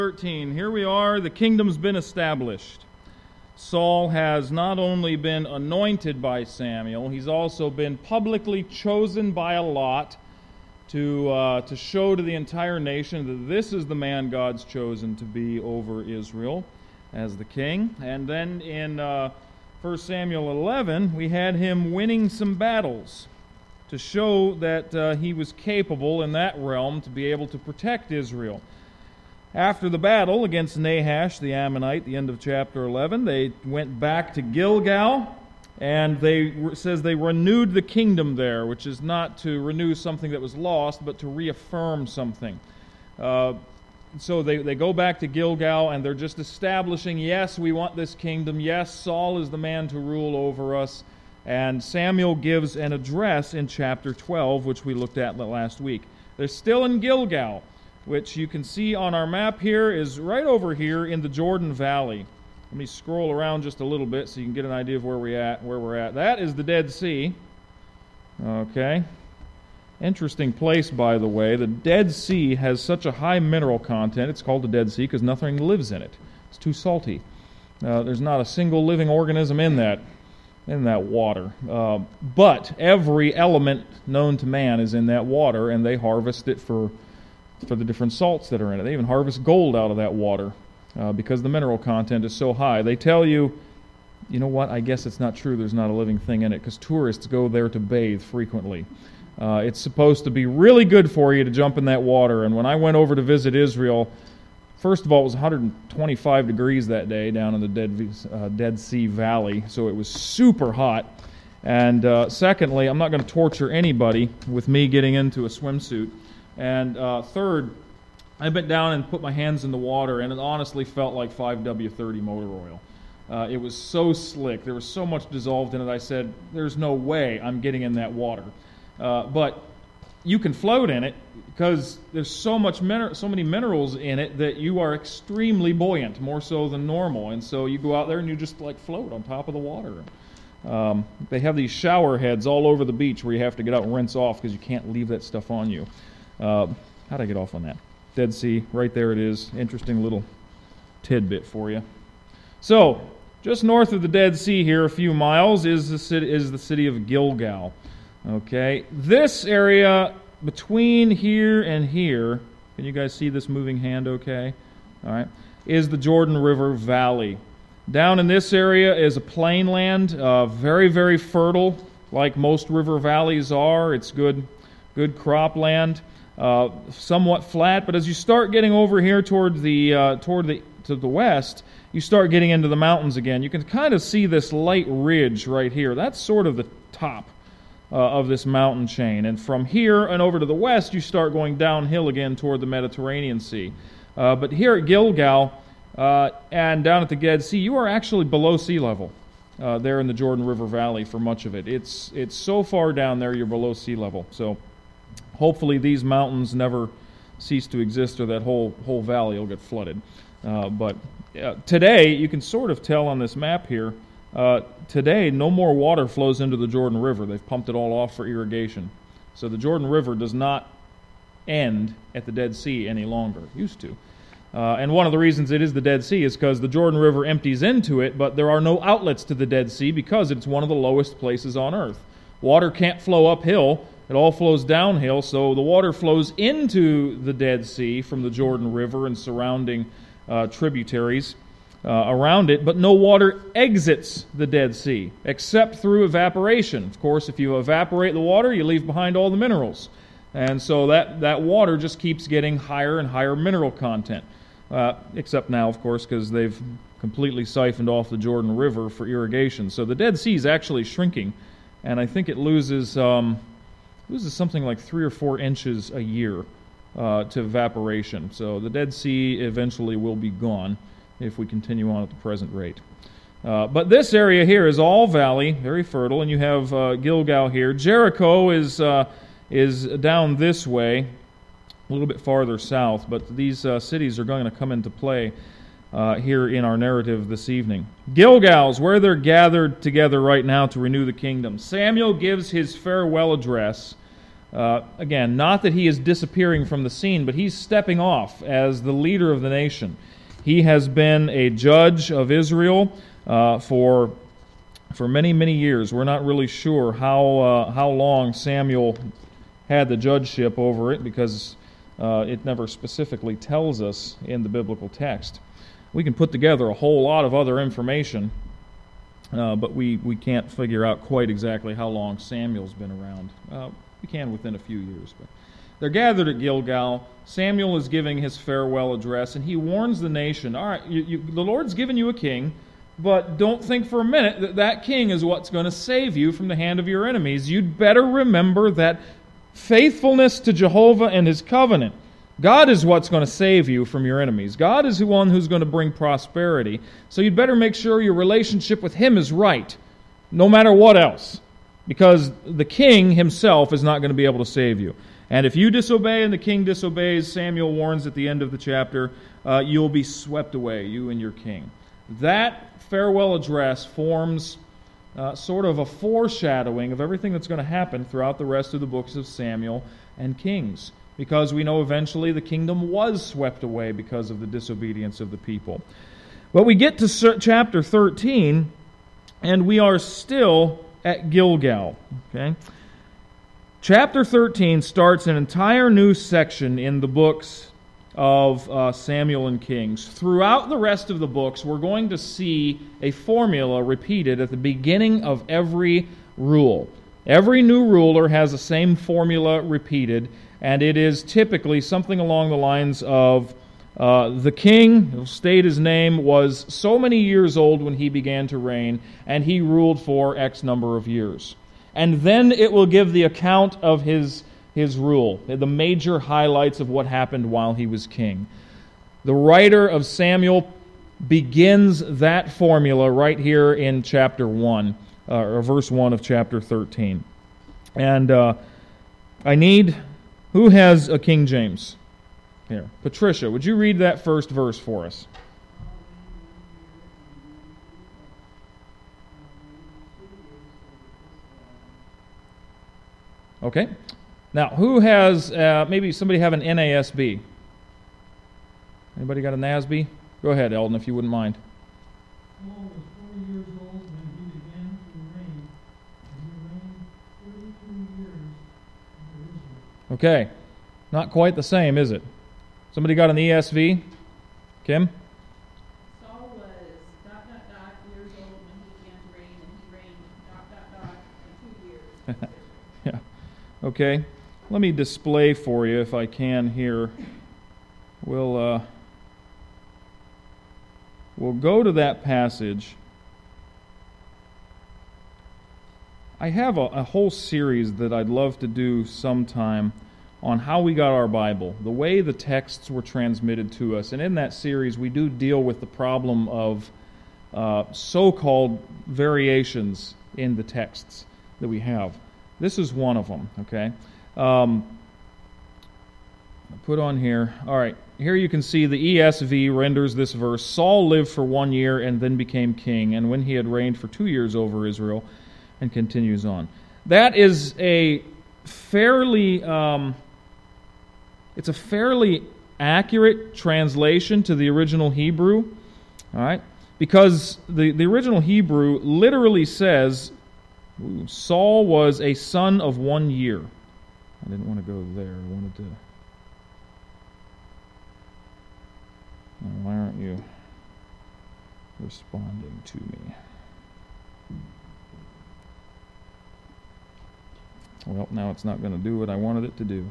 13. Here we are, the kingdom's been established. Saul has not only been anointed by Samuel, he's also been publicly chosen by a lot to show to the entire nation that this is the man God's chosen to be over Israel as the king. And then in 1 Samuel 11, we had him winning some battles to show that he was capable in that realm to be able to protect Israel. After the battle against Nahash the Ammonite, the end of chapter 11, they went back to Gilgal, and says they renewed the kingdom there, which is not to renew something that was lost, but to reaffirm something. So they go back to Gilgal, and they're just establishing, yes, we want this kingdom. Yes, Saul is the man to rule over us. And Samuel gives an address in chapter 12, which we looked at last week. They're still in Gilgal, which you can see on our map here is right over here in the Jordan Valley. Let me scroll around just a little bit so you can get an idea of where we're at. That is the Dead Sea. Okay. Interesting place, by the way. The Dead Sea has such a high mineral content. It's called the Dead Sea because nothing lives in it. It's too salty. There's not a single living organism in that water. But every element known to man is in that water, and they harvest it for the different salts that are in it. They even harvest gold out of that water because the mineral content is so high. They tell you, you know what, I guess it's not true there's not a living thing in it because tourists go there to bathe frequently. It's supposed to be really good for you to jump in that water. And when I went over to visit Israel, first of all, it was 125 degrees that day down in the Dead Sea Valley, so it was super hot. And secondly, I'm not going to torture anybody with me getting into a swimsuit. And third, I bent down and put my hands in the water, and it honestly felt like 5W30 motor oil. It was so slick. There was so much dissolved in it. I said, there's no way I'm getting in that water. But you can float in it because there's so many minerals in it that you are extremely buoyant, more so than normal. And so you go out there and you just like float on top of the water. They have these shower heads all over the beach where you have to get out and rinse off because you can't leave that stuff on you. How'd I get off on that? Dead Sea, right there it is. Interesting little tidbit for you. So, just north of the Dead Sea here, a few miles, is the city of Gilgal. Okay, this area between here and here, can you guys see this moving hand okay? All right, is the Jordan River Valley. Down in this area is a plain land, very, very fertile, like most river valleys are. It's good cropland. Somewhat flat, but as you start getting over here to the west, you start getting into the mountains again. You can kind of see this light ridge right here. That's sort of the top of this mountain chain. And from here and over to the west, you start going downhill again toward the Mediterranean Sea. But here at Gilgal and down at the Dead Sea, you are actually below sea level there in the Jordan River Valley for much of it. It's so far down there, you're below sea level. So hopefully these mountains never cease to exist, or that whole valley will get flooded. But today, you can sort of tell on this map here, today no more water flows into the Jordan River. They've pumped it all off for irrigation. So the Jordan River does not end at the Dead Sea any longer. It used to. And one of the reasons it is the Dead Sea is because the Jordan River empties into it, but there are no outlets to the Dead Sea because it's one of the lowest places on earth. Water can't flow uphill. It all flows downhill, so the water flows into the Dead Sea from the Jordan River and surrounding tributaries around it, but no water exits the Dead Sea, except through evaporation. Of course, if you evaporate the water, you leave behind all the minerals. And so that water just keeps getting higher and higher mineral content. Except now, of course, because they've completely siphoned off the Jordan River for irrigation. So the Dead Sea is actually shrinking, and I think it loses something like 3 or 4 inches a year to evaporation. So the Dead Sea eventually will be gone if we continue on at the present rate. But this area here is all valley, very fertile, and you have Gilgal here. Jericho is down this way, a little bit farther south, but these cities are going to come into play here in our narrative this evening. Gilgal's where they're gathered together right now to renew the kingdom. Samuel gives his farewell address Again, not that he is disappearing from the scene, but he's stepping off as the leader of the nation. He has been a judge of Israel for many, many years. We're not really sure how long Samuel had the judgeship over it, because it never specifically tells us in the biblical text. We can put together a whole lot of other information, but we can't figure out quite exactly how long Samuel's been around. We can within a few years. But they're gathered at Gilgal. Samuel is giving his farewell address, and he warns the nation, all right, the Lord's given you a king, but don't think for a minute that that king is what's going to save you from the hand of your enemies. You'd better remember that faithfulness to Jehovah and His covenant, God is what's going to save you from your enemies. God is the one who's going to bring prosperity. So you'd better make sure your relationship with Him is right, no matter what else. Because the king himself is not going to be able to save you. And if you disobey and the king disobeys, Samuel warns at the end of the chapter, you'll be swept away, you and your king. That farewell address forms sort of a foreshadowing of everything that's going to happen throughout the rest of the books of Samuel and Kings. Because we know eventually the kingdom was swept away because of the disobedience of the people. But we get to chapter 13, and we are still at Gilgal. Okay? Chapter 13 starts an entire new section in the books of Samuel and Kings. Throughout the rest of the books, we're going to see a formula repeated at the beginning of every rule. Every new ruler has the same formula repeated, and it is typically something along the lines of the king, who state his name, was so many years old when he began to reign, and he ruled for X number of years. And then it will give the account of his rule, the major highlights of what happened while he was king. The writer of Samuel begins that formula right here in chapter 1, or verse 1 of chapter 13. And who has a King James? Here. Patricia, would you read that first verse for us? Okay. Now, who has, maybe somebody have an NASB? Anybody got a NASB? Go ahead, Eldon, if you wouldn't mind. Saul was 40 years old when he began to reign, and he reigned 32 years over Israel. Okay. Not quite the same, is it? Somebody got an ESV? Kim? Saul was ... years old when he began to reign, and he reigned ... for 2 years. Yeah. Okay. Let me display for you, if I can, here. We'll go to that passage. I have a whole series that I'd love to do sometime on how we got our Bible, the way the texts were transmitted to us. And in that series, we do deal with the problem of so-called variations in the texts that we have. This is one of them, okay? I'll put on here. All right, here you can see the ESV renders this verse. Saul lived for 1 year and then became king, and when he had reigned for 2 years over Israel, and continues on. That is a fairly... it's a fairly accurate translation to the original Hebrew, all right? Because the original Hebrew literally says, Saul was a son of 1 year. I didn't want to go there. I wanted to... Why aren't you responding to me? Well, now it's not going to do what I wanted it to do.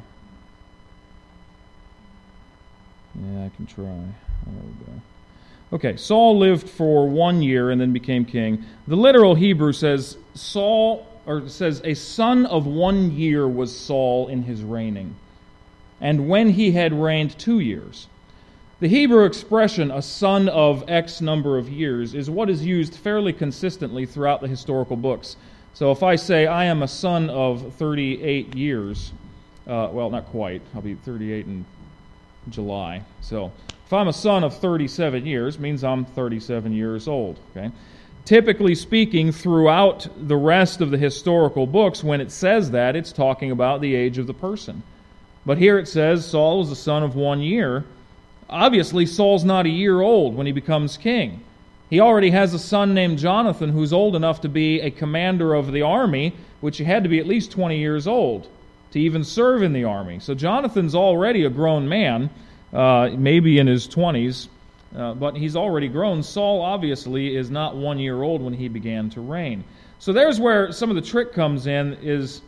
Yeah, I can try. There we go. Okay, Saul lived for 1 year and then became king. The literal Hebrew says a son of 1 year was Saul in his reigning, and when he had reigned 2 years. The Hebrew expression, a son of X number of years, is what is used fairly consistently throughout the historical books. So if I say, I am a son of 38 years, well, not quite. I'll be 38 in July. So if I'm a son of 37 years, it means I'm 37 years old. Okay. typically speaking, throughout the rest of the historical books, when it says that, it's talking about the age of the person. But here it says Saul was a son of 1 year. Obviously, Saul's not a year old when he becomes king. He already has a son named Jonathan who's old enough to be a commander of the army, which he had to be at least 20 years old to even serve in the army. So Jonathan's already a grown man, maybe in his 20s, but he's already grown. Saul obviously is not 1 year old when he began to reign. So there's where some of the trick comes in, is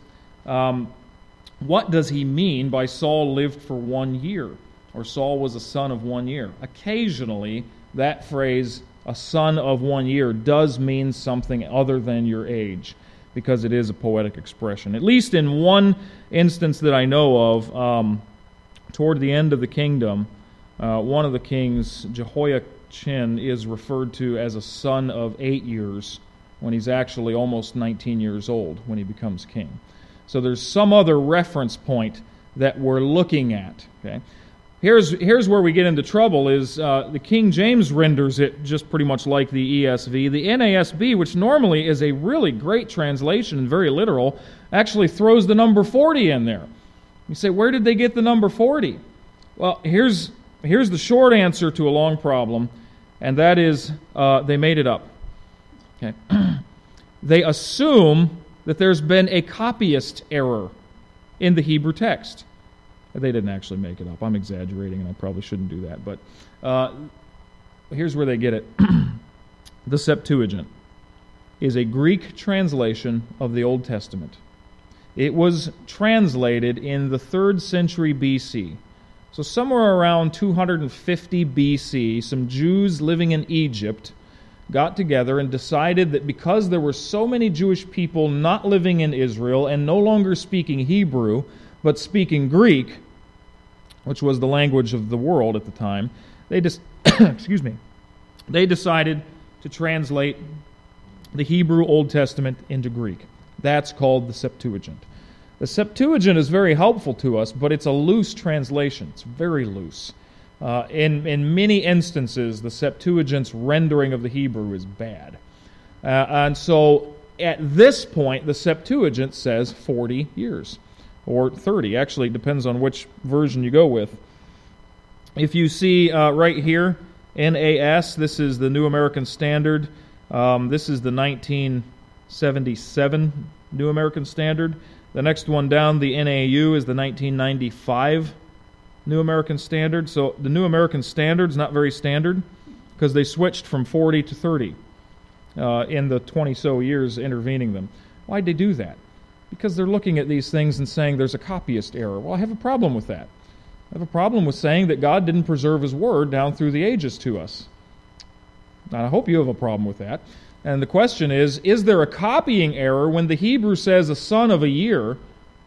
what does he mean by Saul lived for 1 year, or Saul was a son of 1 year? Occasionally, that phrase, a son of 1 year, does mean something other than your age, because it is a poetic expression. At least in one instance that I know of, toward the end of the kingdom, one of the kings, Jehoiachin, is referred to as a son of 8 years when he's actually almost 19 years old when he becomes king. So there's some other reference point that we're looking at. Okay? Here's where we get into trouble, is the King James renders it just pretty much like the ESV. The NASB, which normally is a really great translation and very literal, actually throws the number 40 in there. You say, where did they get the number 40? Well, here's the short answer to a long problem, and that is they made it up. Okay. They assume that there's been a copyist error in the Hebrew text. They didn't actually make it up. I'm exaggerating, and I probably shouldn't do that. But here's where they get it. The Septuagint is a Greek translation of the Old Testament. It was translated in the 3rd century BC. So somewhere around 250 BC, some Jews living in Egypt got together and decided that because there were so many Jewish people not living in Israel and no longer speaking Hebrew, but speaking Greek, which was the language of the world at the time, they decided to translate the Hebrew Old Testament into Greek. That's called the Septuagint. The Septuagint is very helpful to us, but it's a loose translation. It's very loose. In many instances, the Septuagint's rendering of the Hebrew is bad. And so at this point, the Septuagint says 40 years. Or 30. Actually, it depends on which version you go with. If you see right here, NAS, this is the New American Standard. This is the 1977 New American Standard. The next one down, the NAU, is the 1995 New American Standard. So the New American Standard is not very standard because they switched from 40 to 30 in the 20-so years intervening them. Why'd they do that? Because they're looking at these things and saying there's a copyist error. Well, I have a problem with that. I have a problem with saying that God didn't preserve His Word down through the ages to us. I hope you have a problem with that. And the question is there a copying error when the Hebrew says a son of a year?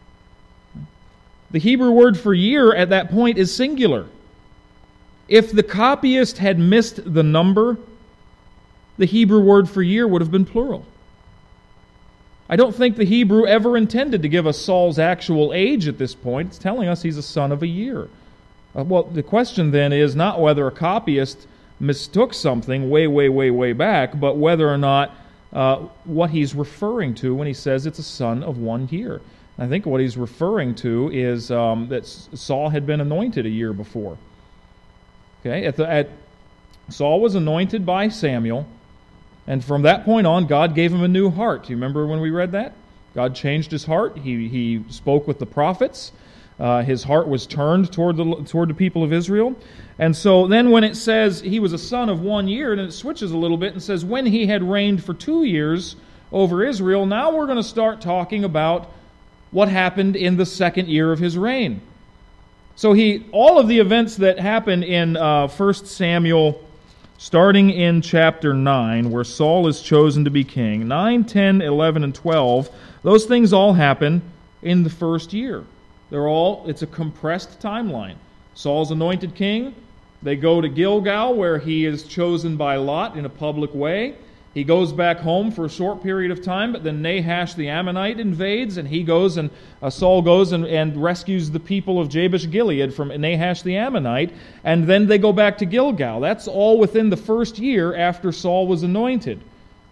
The Hebrew word for year at that point is singular. If the copyist had missed the number, the Hebrew word for year would have been plural. I don't think the Hebrew ever intended to give us Saul's actual age at this point. It's telling us he's a son of a year. Well, the question then is not whether a copyist mistook something way back, but whether or not what he's referring to when he says it's a son of 1 year. I think what he's referring to is that Saul had been anointed a year before. Okay, Saul was anointed by Samuel. And from that point on, God gave him a new heart. Do you remember when we read that? God changed his heart. He spoke with the prophets. His heart was turned toward the people of Israel. And so then when it says he was a son of 1 year, and it switches a little bit and says when he had reigned for 2 years over Israel, now we're going to start talking about what happened in the 2nd year of his reign. So all of the events that happen in 1 Samuel, starting in chapter 9, where Saul is chosen to be king, 9, 10, 11, and 12, those things all happen in the 1st year. It's a compressed timeline. Saul's anointed king. They go to Gilgal, where he is chosen by Lot in a public way. He goes back home for a short period of time, but then Nahash the Ammonite invades, and Saul goes and rescues the people of Jabesh-Gilead from Nahash the Ammonite, and then they go back to Gilgal. That's all within the 1st year after Saul was anointed.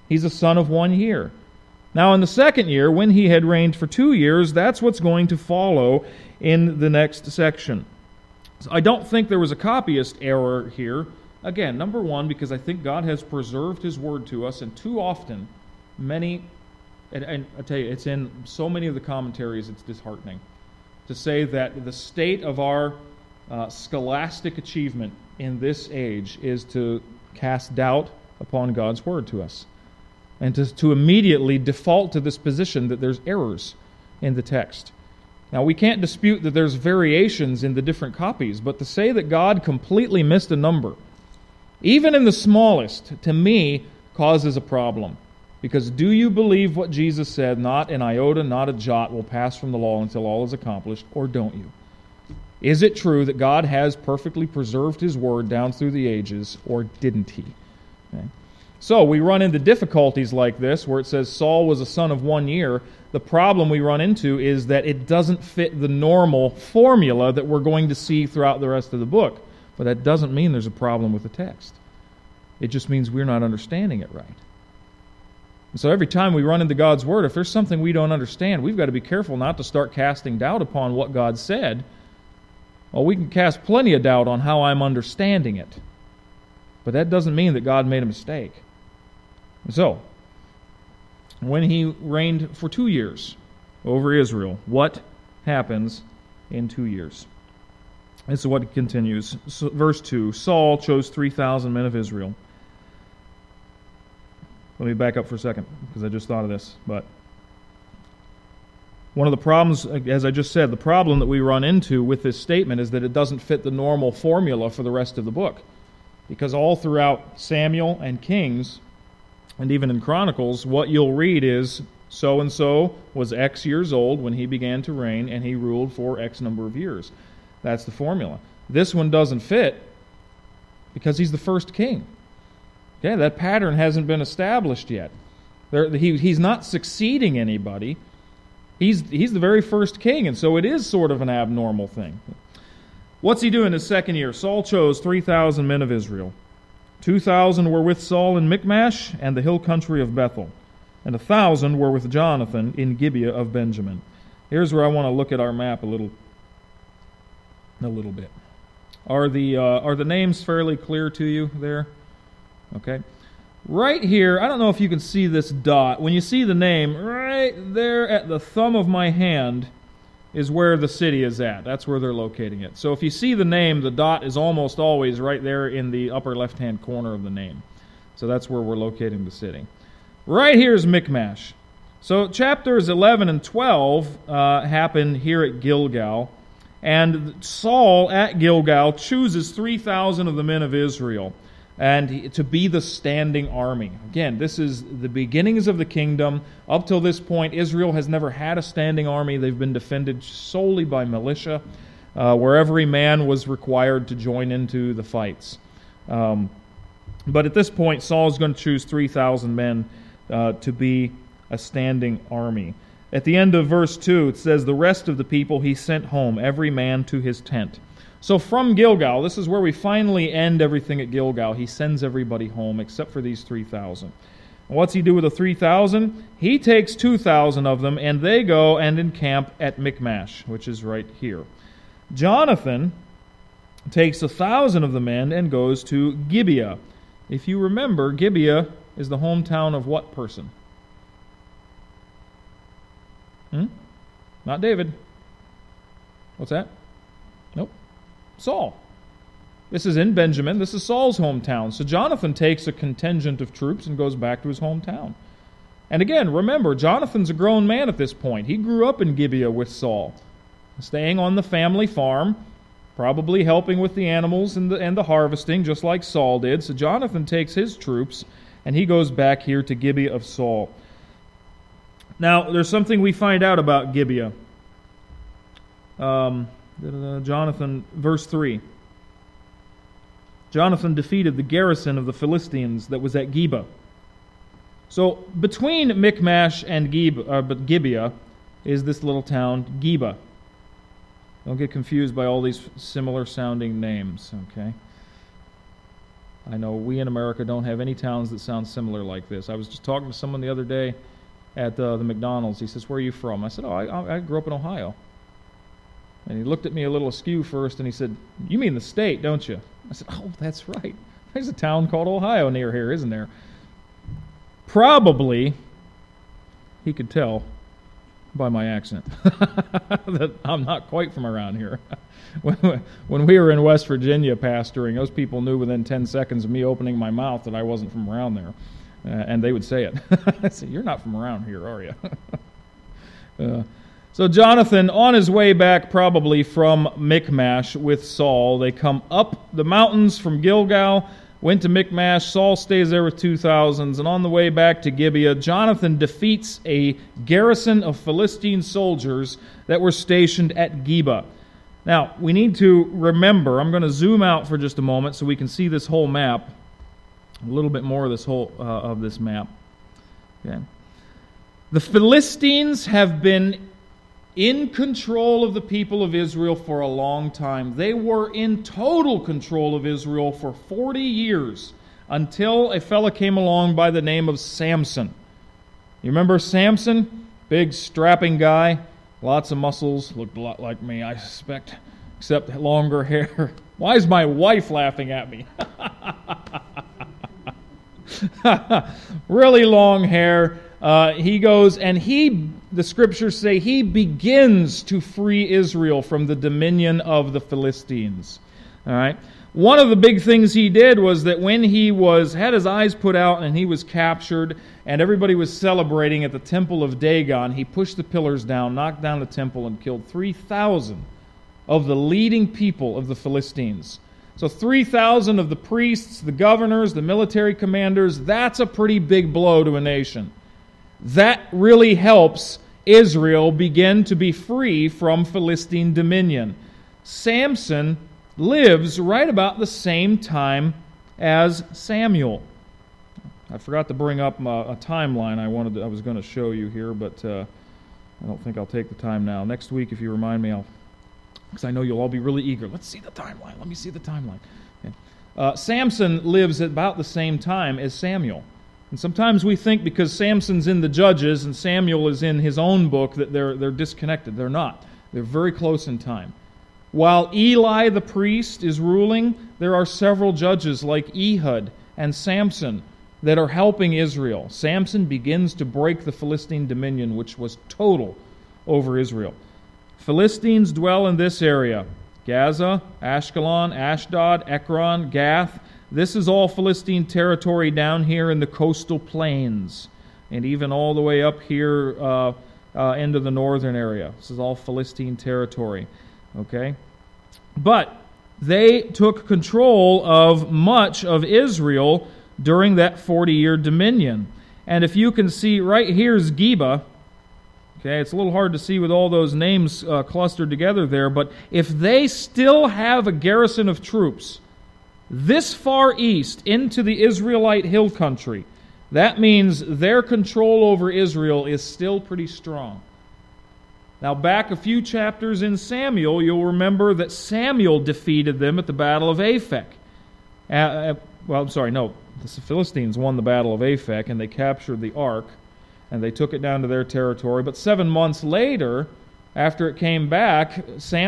He's a son of 1 year. Now in the second year, when he had reigned for 2 years, that's what's going to follow in the next section. So I don't think there was a copyist error here. Again, number one, because I think God has preserved His Word to us, and too often, and I tell you, it's in so many of the commentaries, it's disheartening to say that the state of our scholastic achievement in this age is to cast doubt upon God's Word to us, and to immediately default to this position that there's errors in the text. Now, we can't dispute that there's variations in the different copies, but to say that God completely missed a number, even in the smallest, to me, causes a problem. Because do you believe what Jesus said, not an iota, not a jot will pass from the law until all is accomplished, or don't you? Is it true that God has perfectly preserved His Word down through the ages, or didn't He? Okay. So we run into difficulties like this, where it says Saul was a son of 1 year. The problem we run into is that it doesn't fit the normal formula that we're going to see throughout the rest of the book. But that doesn't mean there's a problem with the text. It just means we're not understanding it right. And so every time we run into God's Word, if there's something we don't understand, we've got to be careful not to start casting doubt upon what God said. Well, we can cast plenty of doubt on how I'm understanding it. But that doesn't mean that God made a mistake. So, when he reigned for 2 years over Israel, what happens in 2 years? This is what it continues. So, verse 2, Saul chose 3,000 men of Israel. Let me back up for a second, because I just thought of this. But one of the problems, as I just said, the problem that we run into with this statement is that it doesn't fit the normal formula for the rest of the book. Because all throughout Samuel and Kings, and even in Chronicles, what you'll read is, so-and-so was X years old when he began to reign, and he ruled for X number of years. That's the formula. This one doesn't fit because he's the first king. Okay, that pattern hasn't been established yet. He's not succeeding anybody. He's the very first king, and so it is sort of an abnormal thing. What's he doing his second year? Saul chose 3,000 men of Israel. 2,000 were with Saul in Michmash and the hill country of Bethel, and 1,000 were with Jonathan in Gibeah of Benjamin. Here's where I want to look at our map a little bit. Are the names fairly clear to you there? Okay. Right here, I don't know if you can see this dot. When you see the name, right there at the thumb of my hand is where the city is at. That's where they're locating it. So if you see the name, the dot is almost always right there in the upper left-hand corner of the name. So that's where we're locating the city. Right here is Michmash. So chapters 11 and 12 happen here at Gilgal. And Saul at Gilgal chooses 3,000 of the men of Israel and to be the standing army. Again, this is the beginnings of the kingdom. Up till this point, Israel has never had a standing army. They've been defended solely by militia, where every man was required to join into the fights. But at this point, Saul is going to choose 3,000 men to be a standing army. At the end of verse 2, it says, "The rest of the people he sent home, every man to his tent." So from Gilgal, this is where we finally end everything at Gilgal. He sends everybody home except for these 3,000. And what's he do with the 3,000? He takes 2,000 of them, and they go and encamp at Michmash, which is right here. Jonathan takes 1,000 of the men and goes to Gibeah. If you remember, Gibeah is the hometown of what person? Not David. What's that? Nope. Saul. This is in Benjamin. This is Saul's hometown. So Jonathan takes a contingent of troops and goes back to his hometown. And again, remember, Jonathan's a grown man at this point. He grew up in Gibeah with Saul, staying on the family farm, probably helping with the animals and the harvesting, just like Saul did. So Jonathan takes his troops, and he goes back here to Gibeah of Saul. Now, there's something we find out about Gibeah. Jonathan, verse 3. Jonathan defeated the garrison of the Philistines that was at Geba. So, between Michmash and Gibeah is this little town, Geba. Don't get confused by all these similar sounding names, okay? I know we in America don't have any towns that sound similar like this. I was just talking to someone the other day at the McDonald's. He says, "Where are you from?" I said, "Oh, I grew up in Ohio." And he looked at me a little askew first, and he said, "You mean the state, don't you?" I said, "Oh, that's right. There's a town called Ohio near here, isn't there?" Probably, he could tell by my accent that I'm not quite from around here. When we were in West Virginia pastoring, those people knew within 10 seconds of me opening my mouth that I wasn't from around there. And they would say it. I said, "You're not from around here, are you?" So Jonathan, on his way back probably from Michmash with Saul, they come up the mountains from Gilgal, went to Michmash. Saul stays there with 2,000, and on the way back to Gibeah, Jonathan defeats a garrison of Philistine soldiers that were stationed at Geba. Now, we need to remember, I'm going to zoom out for just a moment so we can see this whole map, a little bit more of this whole of this map. Okay. The Philistines have been in control of the people of Israel for a long time. They were in total control of Israel for 40 years until a fella came along by the name of Samson. You remember Samson? Big, strapping guy, lots of muscles, looked a lot like me, I suspect, except longer hair. Why is my wife laughing at me? Really long hair. He goes and the scriptures say he begins to free Israel from the dominion of the Philistines. All right. One of the big things he did was that when he had his eyes put out and he was captured and everybody was celebrating at the temple of Dagon, he pushed the pillars down, knocked down the temple, and killed 3,000 of the leading people of the Philistines. So 3,000 of the priests, the governors, the military commanders, that's a pretty big blow to a nation. That really helps Israel begin to be free from Philistine dominion. Samson lives right about the same time as Samuel. I forgot to bring up a timeline I was going to show you here, but I don't think I'll take the time now. Next week, if you remind me, because I know you'll all be really eager. Let's see the timeline. Let me see the timeline. Okay. Samson lives at about the same time as Samuel. And sometimes we think because Samson's in the Judges and Samuel is in his own book that they're disconnected. They're not. They're very close in time. While Eli the priest is ruling, there are several judges like Ehud and Samson that are helping Israel. Samson begins to break the Philistine dominion, which was total over Israel. Philistines dwell in this area: Gaza, Ashkelon, Ashdod, Ekron, Gath. This is all Philistine territory down here in the coastal plains, and even all the way up here into the northern area. This is all Philistine territory. Okay? But they took control of much of Israel during that 40-year dominion. And if you can see, right here's Geba. Okay, it's a little hard to see with all those names clustered together there, but if they still have a garrison of troops this far east into the Israelite hill country, that means their control over Israel is still pretty strong. Now, back a few chapters in Samuel, you'll remember that Samuel defeated them at the Battle of Aphek. The Philistines won the Battle of Aphek, and they captured the ark, and they took it down to their territory. But 7 months later, after it came back,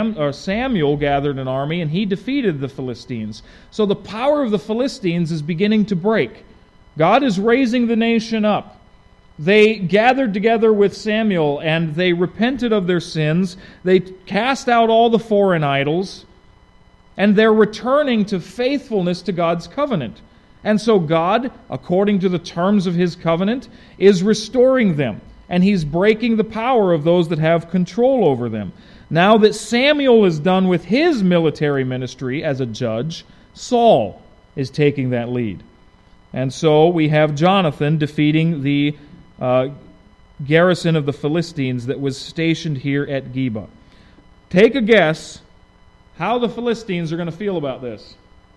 Samuel gathered an army, and he defeated the Philistines. So the power of the Philistines is beginning to break. God is raising the nation up. They gathered together with Samuel, and they repented of their sins. They cast out all the foreign idols, and they're returning to faithfulness to God's covenant. And so God, according to the terms of His covenant, is restoring them, and He's breaking the power of those that have control over them. Now that Samuel is done with his military ministry as a judge, Saul is taking that lead. And so we have Jonathan defeating the garrison of the Philistines that was stationed here at Geba. Take a guess how the Philistines are going to feel about this.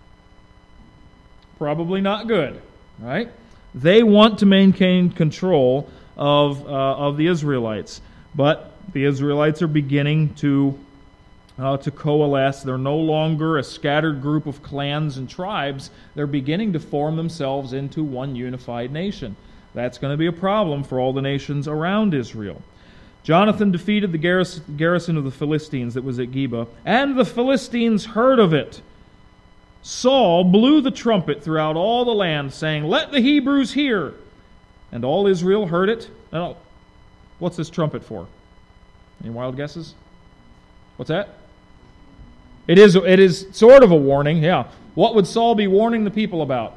Probably not good, right? They want to maintain control of the Israelites, but the Israelites are beginning to to coalesce. They're no longer a scattered group of clans and tribes. They're beginning to form themselves into one unified nation. That's going to be a problem for all the nations around Israel. Jonathan defeated the garrison of the Philistines that was at Geba, and the Philistines heard of it. Saul blew the trumpet throughout all the land, saying, "Let the Hebrews hear." And all Israel heard it. Now, what's this trumpet for? Any wild guesses? What's that? It is sort of a warning, yeah. What would Saul be warning the people about?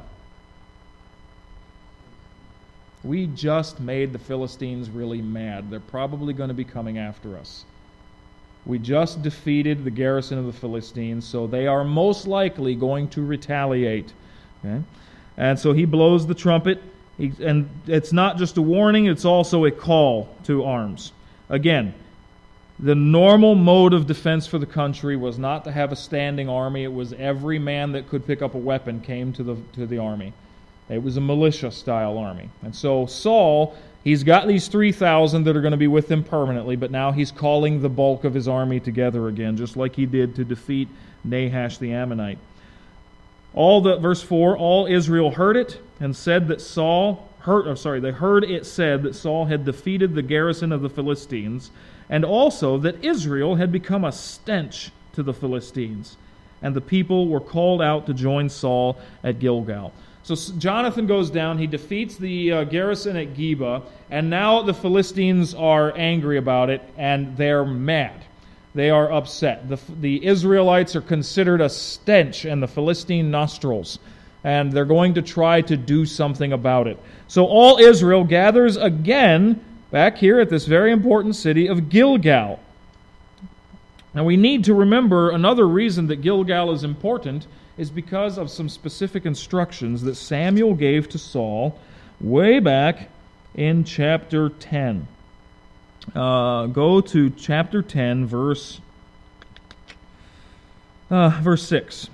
We just made the Philistines really mad. They're probably going to be coming after us. We just defeated the garrison of the Philistines, so they are most likely going to retaliate. Okay? And so he blows the trumpet, and it's not just a warning, it's also a call to arms. Again, the normal mode of defense for the country was not to have a standing army. It was every man that could pick up a weapon came to the army. It was a militia-style army. And so Saul, he's got these 3,000 that are going to be with him permanently, but now he's calling the bulk of his army together again, just like he did to defeat Nahash the Ammonite. Verse 4, all Israel heard it and said that they heard it said that Saul had defeated the garrison of the Philistines, and also that Israel had become a stench to the Philistines. And the people were called out to join Saul at Gilgal. So Jonathan goes down, he defeats the garrison at Geba, and now the Philistines are angry about it, and they're mad. They are upset. The Israelites are considered a stench in the Philistine nostrils, and they're going to try to do something about it. So all Israel gathers again back here at this very important city of Gilgal. Now we need to remember another reason that Gilgal is important is because of some specific instructions that Samuel gave to Saul way back in chapter 10. Go to chapter 10, verse 6.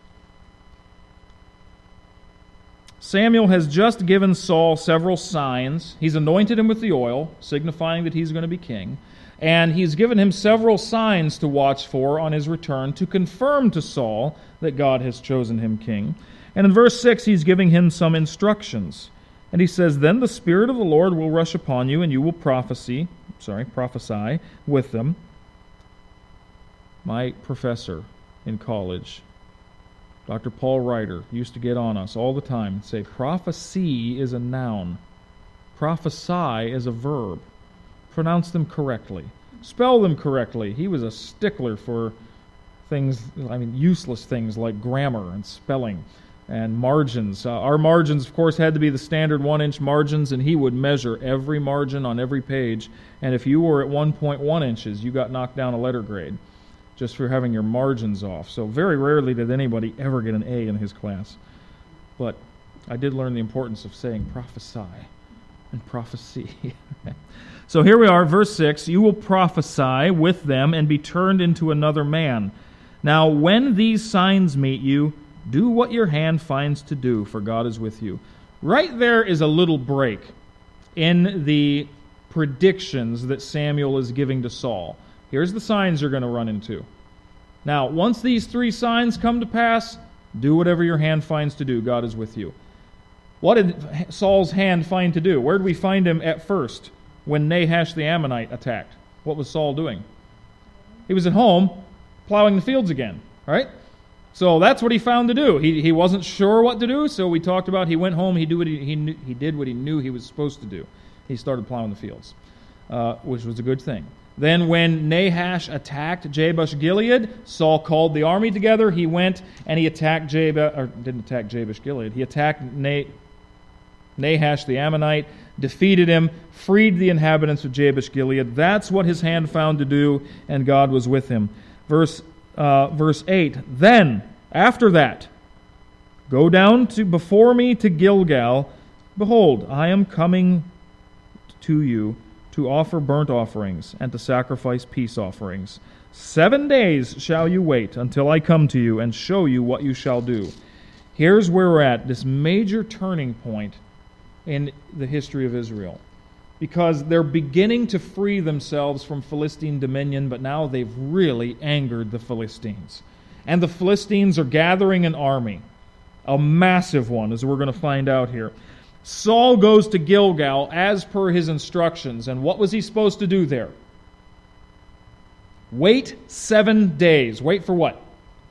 Samuel has just given Saul several signs. He's anointed him with the oil, signifying that he's going to be king. And he's given him several signs to watch for on his return to confirm to Saul that God has chosen him king. And in verse 6, he's giving him some instructions. And he says, "Then the Spirit of the Lord will rush upon you, and you will prophesy with them." My professor in college, Dr. Paul Ryder, used to get on us all the time and say, prophecy is a noun. Prophesy is a verb. Pronounce them correctly. Spell them correctly. He was a stickler for useless things like grammar and spelling and margins. Our margins, of course, had to be the standard 1-inch margins, and he would measure every margin on every page. And if you were at 1.1 inches, you got knocked down a letter grade just for having your margins off. So very rarely did anybody ever get an A in his class. But I did learn the importance of saying prophesy and prophecy. So here we are, verse 6, "You will prophesy with them and be turned into another man. Now when these signs meet you, do what your hand finds to do, for God is with you." Right there is a little break in the predictions that Samuel is giving to Saul. Here's the signs you're going to run into. Now, once these 3 signs come to pass, do whatever your hand finds to do. God is with you. What did Saul's hand find to do? Where did we find him at first when Nahash the Ammonite attacked? What was Saul doing? He was at home plowing the fields again, right? So that's what he found to do. He wasn't sure what to do, so we talked about he went home, he did what he knew he was supposed to do. He started plowing the fields, which was a good thing. Then when Nahash attacked Jabesh-Gilead, Saul called the army together. He went and he attacked didn't attack Jabesh-Gilead. He attacked Nahash the Ammonite, defeated him, freed the inhabitants of Jabesh-Gilead. That's what his hand found to do, and God was with him. Verse 8, "Then, after that, go down before me to Gilgal. Behold, I am coming to you to offer burnt offerings and to sacrifice peace offerings. 7 days shall you wait until I come to you and show you what you shall do." Here's where we're at, this major turning point in the history of Israel. because they're beginning to free themselves from Philistine dominion, but now they've really angered the Philistines. And the Philistines are gathering an army, a massive one, as we're going to find out here. Saul goes to Gilgal as per his instructions, and what was he supposed to do there? Wait 7 days. Wait for what?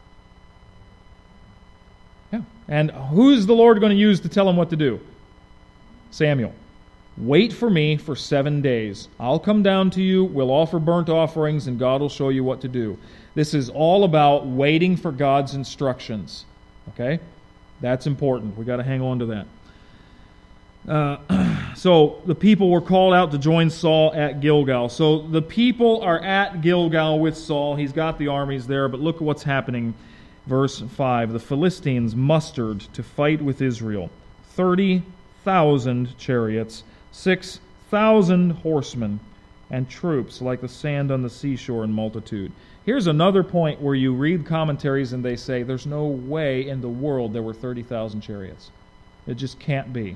Yeah. And who's the Lord going to use to tell him what to do? Samuel. Wait for me for 7 days. I'll come down to you, we'll offer burnt offerings, and God will show you what to do. This is all about waiting for God's instructions. Okay? That's important. We've got to hang on to that. So the people were called out to join Saul at Gilgal. So the people are at Gilgal with Saul. He's got the armies there, but look at what's happening. Verse 5, the Philistines mustered to fight with Israel. 30,000 chariots, 6,000 horsemen, and troops like the sand on the seashore in multitude. Here's another point where you read commentaries and they say there's no way in the world there were 30,000 chariots. It just can't be.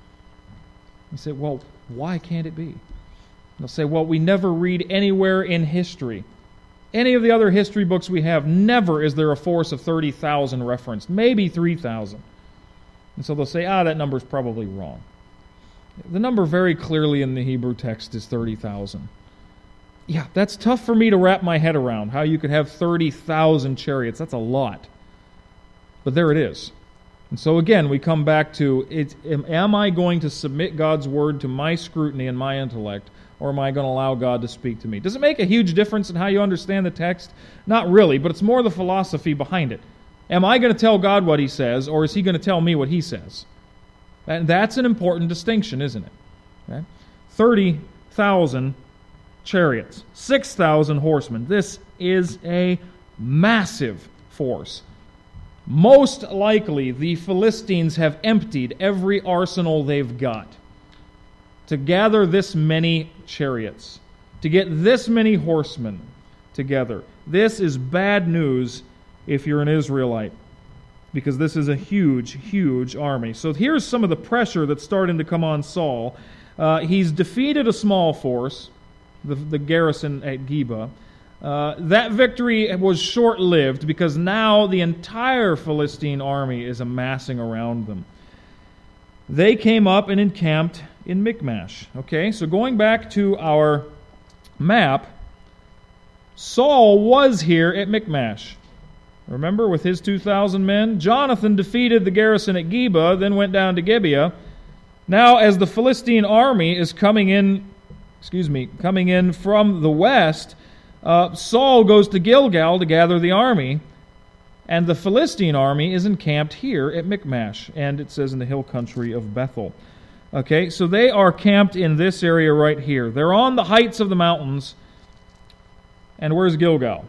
You say, well, why can't it be? They'll say, well, we never read anywhere in history. Any of the other history books we have, never is there a force of 30,000 referenced. Maybe 3,000. And so they'll say, that number's probably wrong. The number very clearly in the Hebrew text is 30,000. Yeah, that's tough for me to wrap my head around, how you could have 30,000 chariots. That's a lot. But there it is. And so again, we come back to, am I going to submit God's word to my scrutiny and my intellect, or am I going to allow God to speak to me? Does it make a huge difference in how you understand the text? Not really, but it's more the philosophy behind it. Am I going to tell God what He says, or is He going to tell me what He says? And that's an important distinction, isn't it? Okay? 30,000 chariots, 6,000 horsemen. This is a massive force. Most likely, the Philistines have emptied every arsenal they've got to gather this many chariots, to get this many horsemen together. This is bad news if you're an Israelite, because this is a huge, huge army. So here's some of the pressure that's starting to come on Saul. He's defeated a small force, the garrison at Geba. That victory was short-lived because now the entire Philistine army is amassing around them. They came up and encamped in Michmash. Okay, so going back to our map, Saul was here at Michmash. Remember, with his 2,000 men? Jonathan defeated the garrison at Geba, then went down to Gibeah. Now, as the Philistine army is coming in from the west, Saul goes to Gilgal to gather the army, and the Philistine army is encamped here at Michmash, and it says in the hill country of Bethel. Okay, so they are camped in this area right here. They're on the heights of the mountains, and where's Gilgal?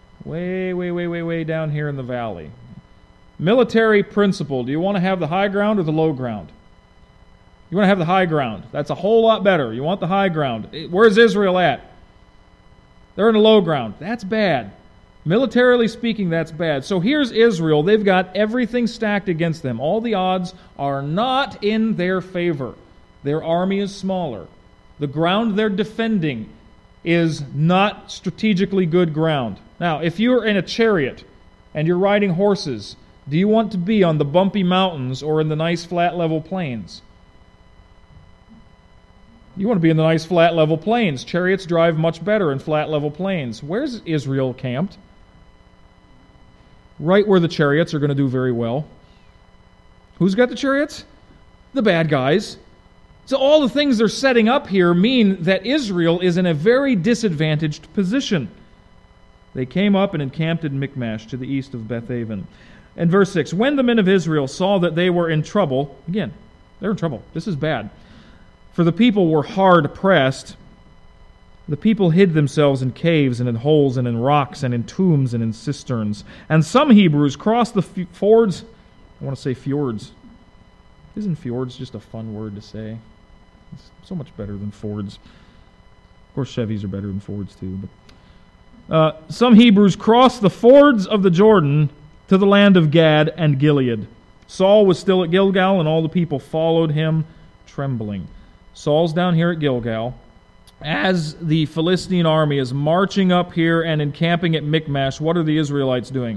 Way down here in the valley. Military principle. Do you want to have the high ground or the low ground? You want to have the high ground. That's a whole lot better. You want the high ground. Where's Israel at? They're in the low ground. That's bad. Militarily speaking, that's bad. So here's Israel. They've got everything stacked against them. All the odds are not in their favor. Their army is smaller. The ground they're defending is not strategically good ground. Now, if you're in a chariot and you're riding horses, do you want to be on the bumpy mountains or in the nice flat level plains? You want to be in the nice flat level plains. Chariots drive much better in flat level plains. Where's Israel camped? Right where the chariots are going to do very well. Who's got the chariots? The bad guys. So all the things they're setting up here mean that Israel is in a very disadvantaged position. They came up and encamped in Michmash to the east of Bethaven. And verse 6, when the men of Israel saw that they were in trouble, again, they're in trouble. This is bad. For the people were hard pressed. The people hid themselves in caves and in holes and in rocks and in tombs and in cisterns. And some Hebrews crossed the fords. I want to say fjords. Isn't fjords just a fun word to say? It's so much better than Fords. Of course, Chevys are better than Fords too. But some Hebrews crossed the fords of the Jordan to the land of Gad and Gilead. Saul was still at Gilgal, and all the people followed him, trembling. Saul's down here at Gilgal. As the Philistine army is marching up here and encamping at Michmash, what are the Israelites doing?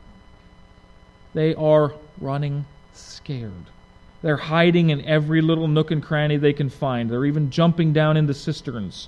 They are running scared. They're hiding in every little nook and cranny they can find. They're even jumping down into cisterns.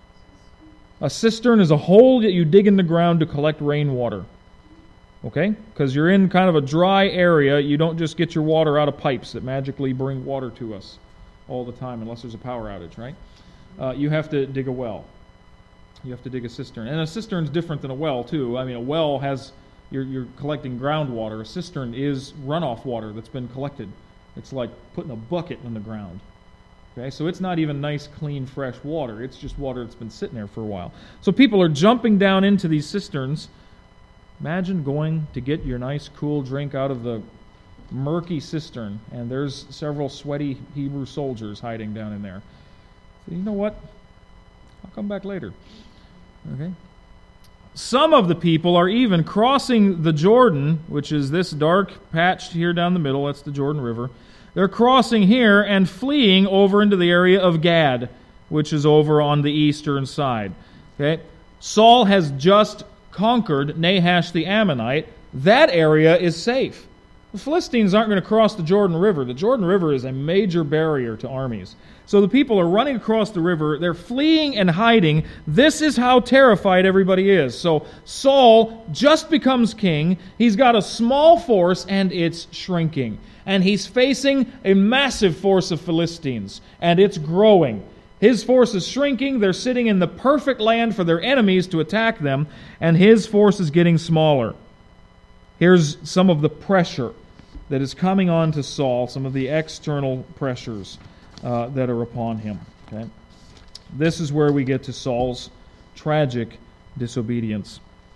A cistern is a hole that you dig in the ground to collect rainwater. Okay? Because you're in kind of a dry area, you don't just get your water out of pipes that magically bring water to us all the time, unless there's a power outage, right? You have to dig a well. You have to dig a cistern. And a cistern's different than a well, too. I mean, a well has, you're collecting groundwater. A cistern is runoff water that's been collected. It's like putting a bucket in the ground. Okay, so it's not even nice, clean, fresh water. It's just water that's been sitting there for a while. So people are jumping down into these cisterns. Imagine going to get your nice, cool drink out of the murky cistern, and there's several sweaty Hebrew soldiers hiding down in there. So you know what? I'll come back later. Okay. Some of the people are even crossing the Jordan, which is this dark patch here down the middle. That's the Jordan River. They're crossing here and fleeing over into the area of Gad, which is over on the eastern side. Okay. Saul has just conquered Nahash the Ammonite. That area is safe. The Philistines aren't going to cross the Jordan River. The Jordan River is a major barrier to armies. So the people are running across the river. They're fleeing and hiding. This is how terrified everybody is. So Saul just becomes king. He's got a small force, and it's shrinking. And he's facing a massive force of Philistines, and it's growing. His force is shrinking. They're sitting in the perfect land for their enemies to attack them, and his force is getting smaller. Here's some of the pressure that is coming on to Saul, some of the external pressures that are upon him. Okay? This is where we get to Saul's tragic disobedience.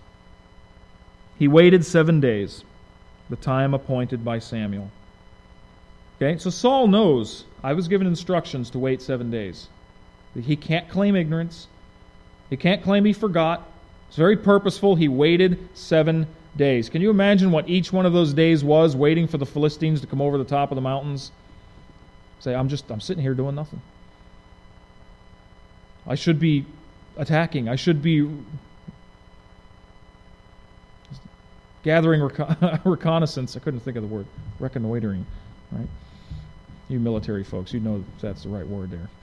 He waited 7 days, the time appointed by Samuel. Okay, so Saul knows, I was given instructions to wait 7 days. He can't claim ignorance. He can't claim he forgot. It's very purposeful. He waited 7 days. Can you imagine what each one of those days was, waiting for the Philistines to come over the top of the mountains? Say, I'm sitting here doing nothing. I should be attacking. I should be gathering reconnaissance. I couldn't think of the word. Reconnoitering, right? You military folks, you know that's the right word there.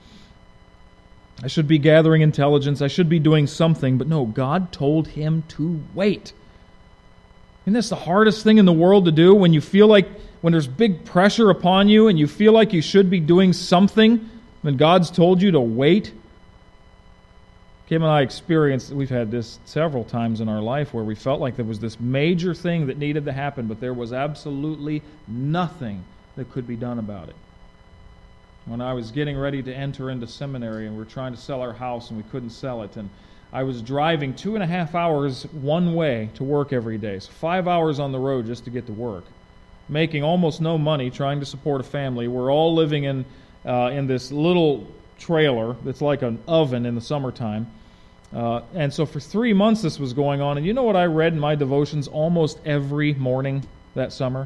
I should be gathering intelligence. I should be doing something. But no, God told him to wait. Isn't this the hardest thing in the world to do when you feel like, when there's big pressure upon you and you feel like you should be doing something when God's told you to wait? Kim and I experienced, we've had this several times in our life where we felt like there was this major thing that needed to happen, but there was absolutely nothing that could be done about it. When I was getting ready to enter into seminary and we were trying to sell our house and we couldn't sell it, and I was driving 2.5 hours one way to work every day, so 5 hours on the road just to get to work, making almost no money, trying to support a family. We're all living in this little trailer that's like an oven in the summertime. And so for 3 months this was going on, and you know what I read in my devotions almost every morning that summer?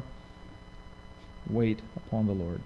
Wait upon the Lord.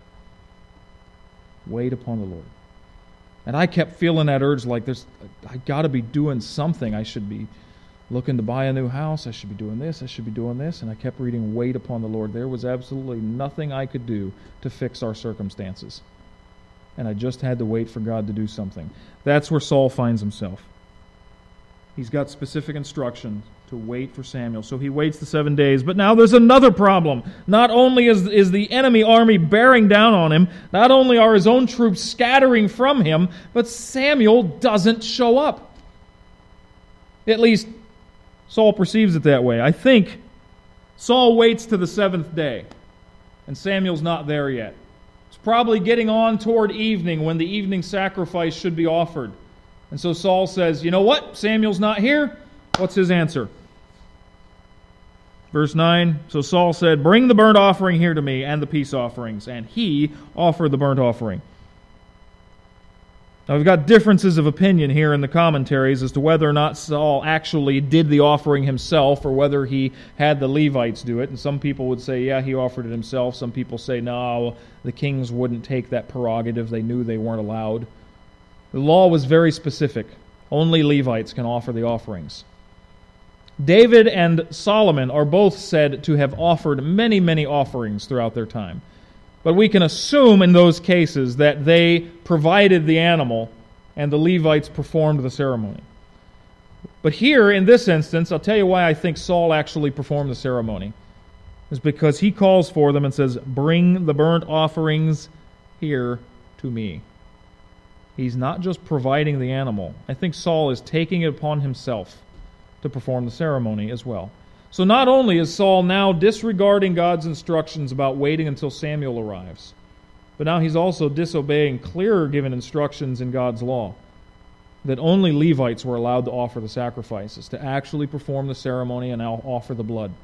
Wait upon the Lord. And I kept feeling that urge, like I got to be doing something. I should be looking to buy a new house. I should be doing this. I should be doing this. And I kept reading, wait upon the Lord. There was absolutely nothing I could do to fix our circumstances. And I just had to wait for God to do something. That's where Saul finds himself. He's got specific instructions to wait for Samuel. So he waits the 7 days. But now there's another problem. Not only is the enemy army bearing down on him, not only are his own troops scattering from him, but Samuel doesn't show up. At least Saul perceives it that way. I think Saul waits to the 7th day, and Samuel's not there yet. It's probably getting on toward evening when the evening sacrifice should be offered. And so Saul says, you know what? Samuel's not here. What's his answer? Verse 9, so Saul said, bring the burnt offering here to me and the peace offerings. And he offered the burnt offering. Now, we've got differences of opinion here in the commentaries as to whether or not Saul actually did the offering himself or whether he had the Levites do it. And some people would say, yeah, he offered it himself. Some people say, no, the kings wouldn't take that prerogative. They knew they weren't allowed. The law was very specific. Only Levites can offer the offerings. David and Solomon are both said to have offered many, many offerings throughout their time. But we can assume in those cases that they provided the animal and the Levites performed the ceremony. But here, in this instance, I'll tell you why I think Saul actually performed the ceremony. It's because he calls for them and says, bring the burnt offerings here to me. He's not just providing the animal. I think Saul is taking it upon himself to perform the ceremony as well. So not only is Saul now disregarding God's instructions about waiting until Samuel arrives, but now he's also disobeying clearer given instructions in God's law that only Levites were allowed to offer the sacrifices, to actually perform the ceremony and offer the blood.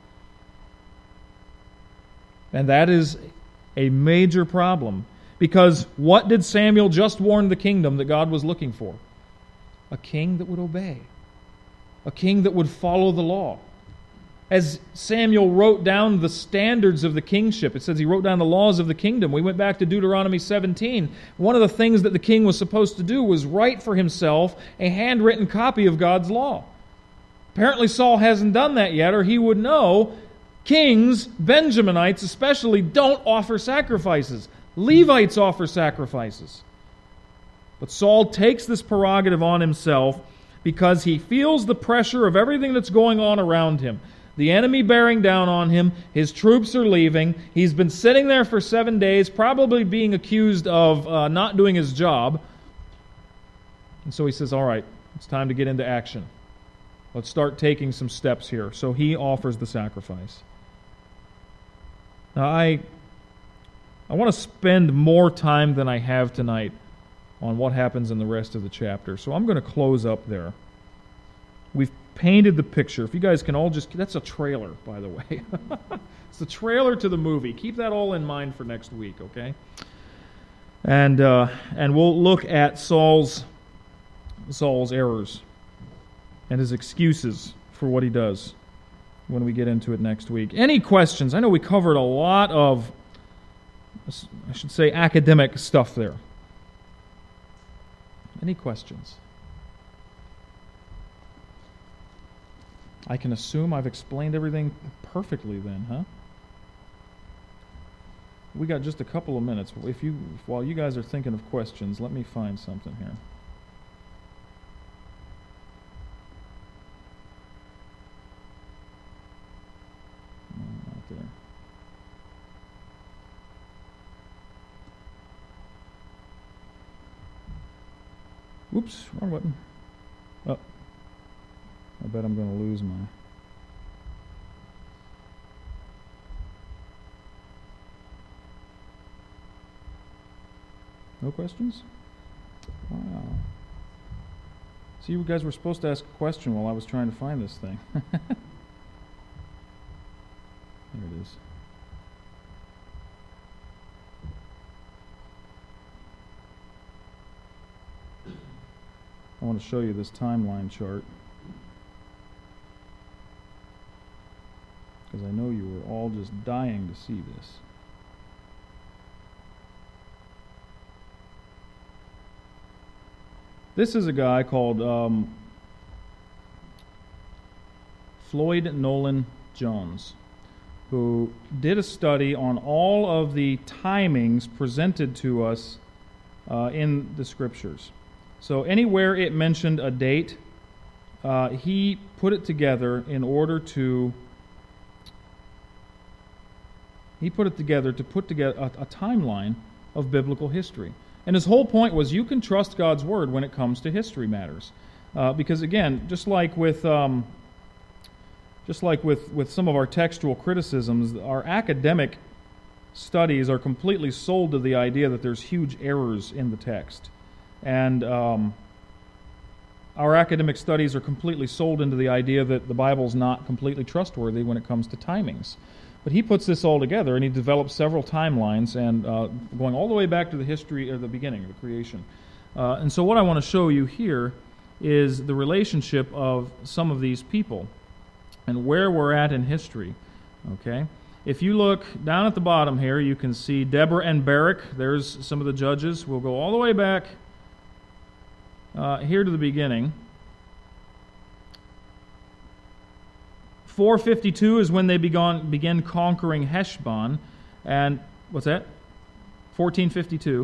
And that is a major problem, because what did Samuel just warn the kingdom that God was looking for? A king that would obey, a king that would follow the law. As Samuel wrote down the standards of the kingship, it says he wrote down the laws of the kingdom. We went back to Deuteronomy 17. One of the things that the king was supposed to do was write for himself a handwritten copy of God's law. Apparently Saul hasn't done that yet, or he would know kings, Benjaminites especially, don't offer sacrifices. Levites offer sacrifices. But Saul takes this prerogative on himself because he feels the pressure of everything that's going on around him. The enemy bearing down on him, his troops are leaving, he's been sitting there for 7 days, probably being accused of not doing his job. And so he says, all right, it's time to get into action. Let's start taking some steps here. So he offers the sacrifice. Now I want to spend more time than I have tonight on what happens in the rest of the chapter. So I'm going to close up there. We've painted the picture. If you guys can all just... That's a trailer, by the way. It's the trailer to the movie. Keep that all in mind for next week, okay? And we'll look at Saul's errors and his excuses for what he does when we get into it next week. Any questions? I know we covered a lot of, I should say, academic stuff there. Any questions? I can assume I've explained everything perfectly then, huh? We got just a couple of minutes. While you guys are thinking of questions, let me find something here. Not there. Whoops, wrong button. Oh. I bet I'm going to lose my... No questions? Wow. See, you guys were supposed to ask a question while I was trying to find this thing. There it is. I want to show you this timeline chart, because I know you were all just dying to see this. This is a guy called Floyd Nolan Jones, who did a study on all of the timings presented to us in the Scriptures. So anywhere it mentioned a date, he put it together in order to... He put it together to put together a timeline of biblical history. And his whole point was you can trust God's Word when it comes to history matters. Because again, just like with some of our textual criticisms, our academic studies are completely sold to the idea that there's huge errors in the text. And our academic studies are completely sold into the idea that the Bible's not completely trustworthy when it comes to timings. But he puts this all together, and he develops several timelines, and going all the way back to the history of the beginning, of the creation. And so what I want to show you here is the relationship of some of these people and where we're at in history. Okay? If you look down at the bottom here, you can see Deborah and Barak. There's some of the judges. We'll go all the way back here to the beginning. 452 is when they began conquering Heshbon. And what's that? 1452.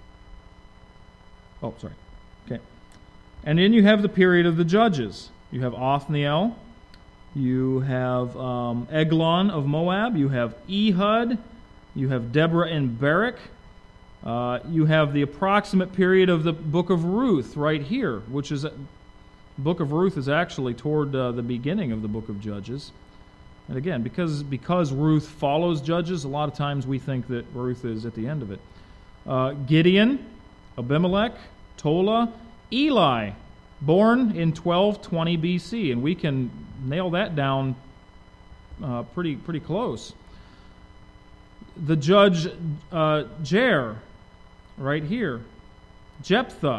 Oh, sorry. Okay. And then you have the period of the judges. You have Othniel. You have Eglon of Moab. You have Ehud. You have Deborah and Barak. You have the approximate period of the book of Ruth right here, which is... book of Ruth is actually toward the beginning of the book of Judges. And again, because Ruth follows Judges, a lot of times we think that Ruth is at the end of it. Gideon, Abimelech, Tola, Eli, born in 1220 BC, and we can nail that down pretty close. The judge Jair, right here. Jephthah.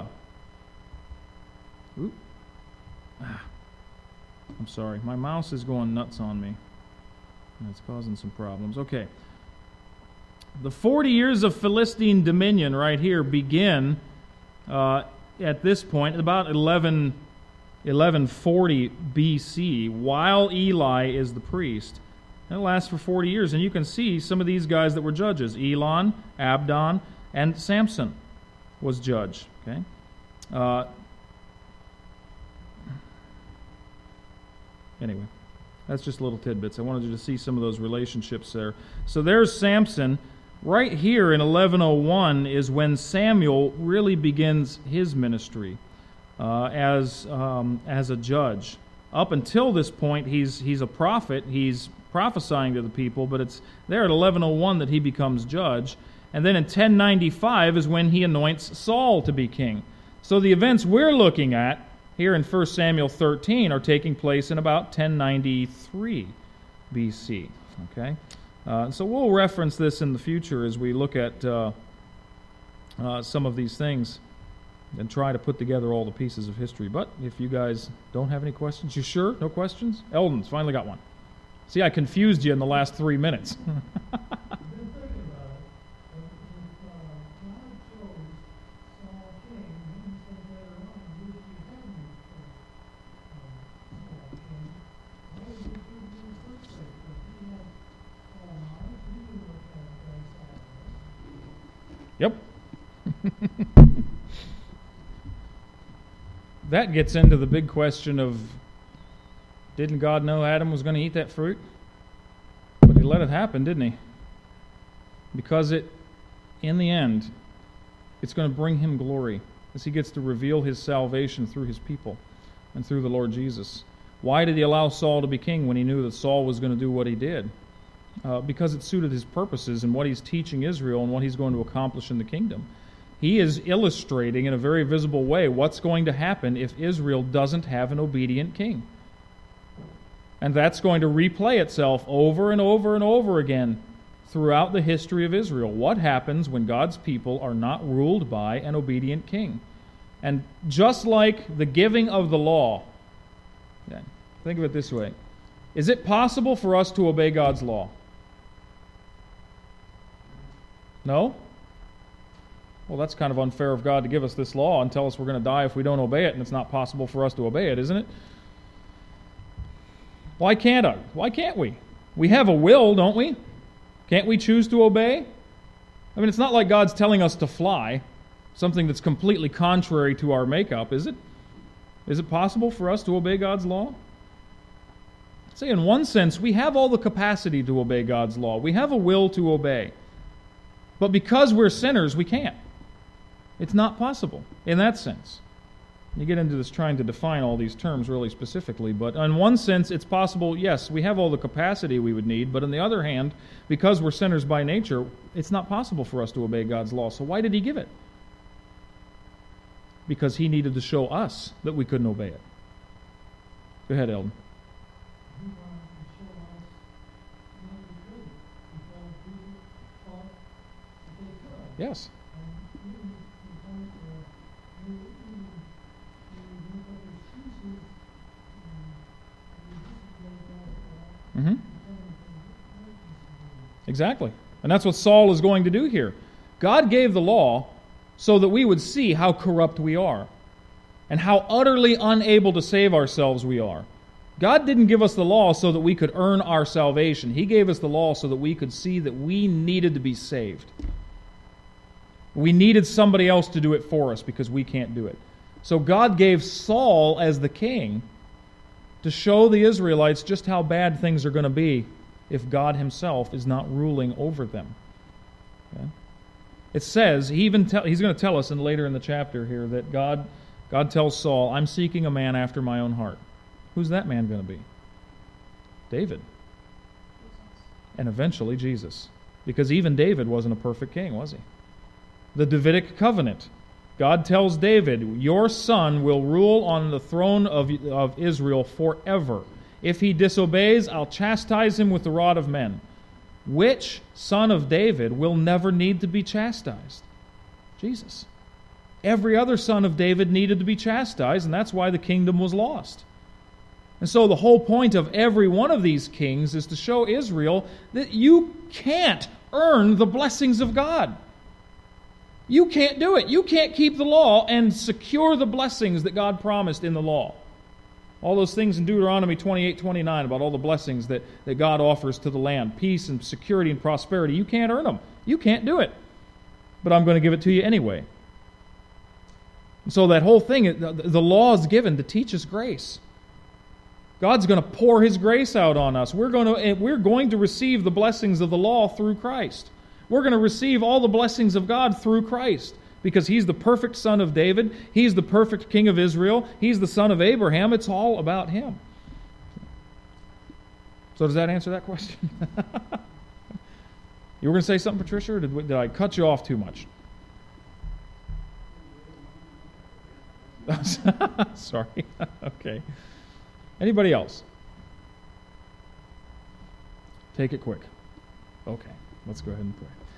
Oop. I'm sorry, my mouse is going nuts on me. It's causing some problems. Okay. The 40 years of Philistine dominion right here begin at this point, about 1140 BC, while Eli is the priest. And it lasts for 40 years. And you can see some of these guys that were judges. Elon, Abdon, and Samson was judge. Okay. Anyway, that's just little tidbits. I wanted you to see some of those relationships there. So there's Samson. Right here in 1101 is when Samuel really begins his ministry as a judge. Up until this point, he's a prophet. He's prophesying to the people, but it's there at 1101 that he becomes judge. And then in 1095 is when he anoints Saul to be king. So the events we're looking at here in 1 Samuel 13 are taking place in about 1093 BC. Okay? So we'll reference this in the future as we look at some of these things and try to put together all the pieces of history. But if you guys don't have any questions, you sure? No questions? Eldon's finally got one. See, I confused you in the last 3 minutes. Yep. That gets into the big question of, didn't God know Adam was going to eat that fruit? But he let it happen, didn't he? Because in the end, it's going to bring him glory as he gets to reveal his salvation through his people and through the Lord Jesus. Why did he allow Saul to be king when he knew that Saul was going to do what he did? Because it suited his purposes and what he's teaching Israel and what he's going to accomplish in the kingdom. He is illustrating in a very visible way what's going to happen if Israel doesn't have an obedient king. And that's going to replay itself over and over and over again throughout the history of Israel. What happens when God's people are not ruled by an obedient king? And just like the giving of the law, think of it this way. Is it possible for us to obey God's law? No? Well, that's kind of unfair of God to give us this law and tell us we're going to die if we don't obey it, and it's not possible for us to obey it, isn't it? Why can't I? Why can't we? We have a will, don't we? Can't we choose to obey? I mean, it's not like God's telling us to fly, something that's completely contrary to our makeup, is it? Is it possible for us to obey God's law? Say, in one sense, we have all the capacity to obey God's law. We have a will to obey. But because we're sinners, we can't. It's not possible in that sense. You get into this trying to define all these terms really specifically, but in one sense, it's possible, yes, we have all the capacity we would need, but on the other hand, because we're sinners by nature, it's not possible for us to obey God's law. So why did he give it? Because he needed to show us that we couldn't obey it. Go ahead, Eldon. Yes. Exactly. And that's what Saul is going to do here. God gave the law so that we would see how corrupt we are and how utterly unable to save ourselves we are. God didn't give us the law so that we could earn our salvation. He gave us the law so that we could see that we needed to be saved. We needed somebody else to do it for us because we can't do it. So God gave Saul as the king to show the Israelites just how bad things are going to be if God himself is not ruling over them. Okay? It says, he's going to tell us later in the chapter here that God tells Saul, I'm seeking a man after my own heart. Who's that man going to be? David. And eventually Jesus. Because even David wasn't a perfect king, was he? The Davidic covenant. God tells David, your son will rule on the throne of Israel forever. If he disobeys, I'll chastise him with the rod of men. Which son of David will never need to be chastised? Jesus. Every other son of David needed to be chastised, and that's why the kingdom was lost. And so the whole point of every one of these kings is to show Israel that you can't earn the blessings of God. You can't do it. You can't keep the law and secure the blessings that God promised in the law. All those things in Deuteronomy 28:29 about all the blessings that God offers to the land, peace and security and prosperity. You can't earn them. You can't do it. But I'm going to give it to you anyway. And so that whole thing, the law is given to teach us grace. God's going to pour His grace out on us. We're going to receive the blessings of the law through Christ. We're going to receive all the blessings of God through Christ because He's the perfect Son of David. He's the perfect King of Israel. He's the son of Abraham. It's all about Him. So does that answer that question? You were going to say something, Patricia, or did I cut you off too much? Sorry. Okay. Anybody else? Take it quick. Okay. Let's go ahead and pray.